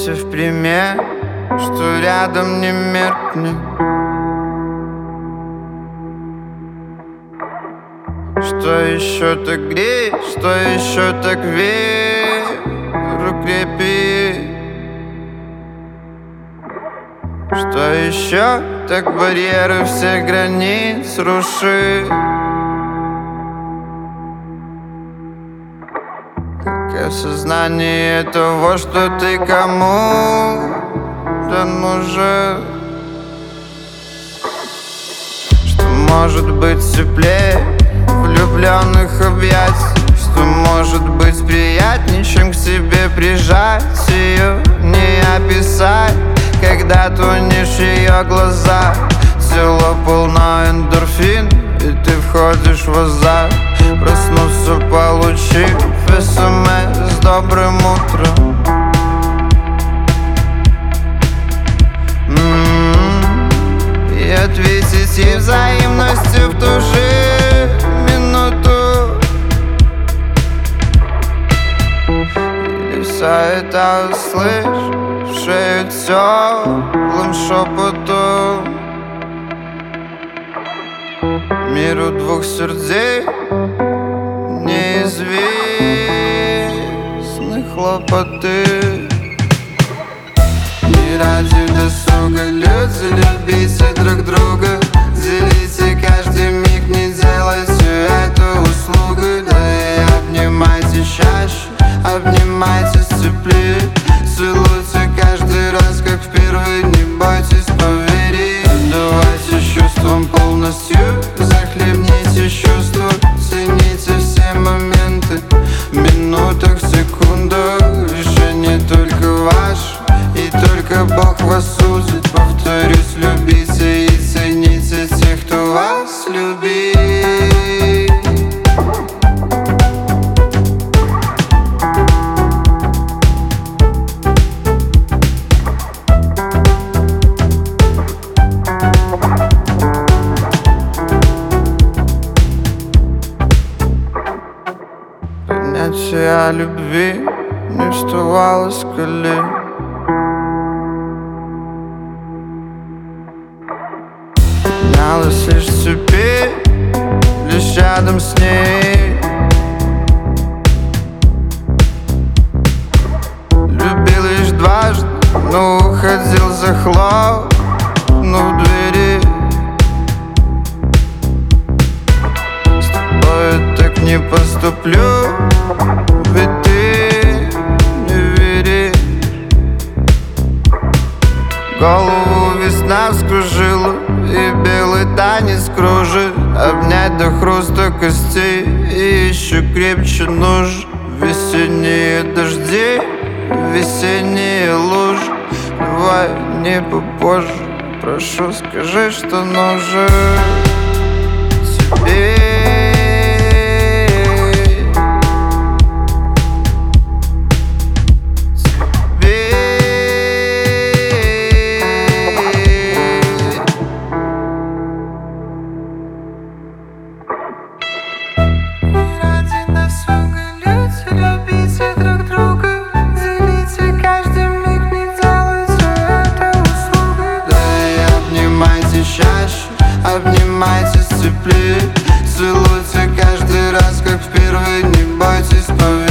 Делимся в пример, что рядом не меркнет, что еще так греет, что еще так веру крепит, что еще так барьеры всех границ рушит. Как осознание того, что ты кому-то нужен, что может быть теплее влюбленных объятий, что может быть приятнее, чем к себе прижать ее, не описать. Когда тонешь в ее глаза, тело полно эндорфин, и ты входишь в азарт. Проснуться, получив СМС с добрым утром. И ответить ей взаимностью в ту же минуту. Или все это услышь в шею теплым шепотом. Миру двух сердец неизвестны хлопоты. И ради досуга люди, любите друг друга, делите каждый миг, не делайте это услугой. Да и обнимайте чаще, обнимайтесь теплее, целуйте каждый раз, как впервые, не бойтесь поверить. Отдавайте чувствам полностью, захлебните чувства, цените все моменты, в минутах, секундах. Решение только ваше, и только Бог вас судит. Повторюсь, любите и цените тех, кто вас любит. Понятие о любви не вставало с колен. Менялась лишь теперь, лишь рядом с ней. Любил лишь дважды, но уходил, захлопнув двери. С тобой я так не поступлю, ведь ты не веришь. Голову весна вскружила, и белый танец кружит. Обнять до хруста костей, и еще крепче нужен. Весенние дожди, весенние лужи. Давай не попозже, прошу, скажи, что нужен тебе. Любите друг друга, делите каждый миг, не делайте это услугой. Да и обнимайте чаще, обнимайтесь теплее, целуйте каждый раз, как впервые, не бойтесь поверить.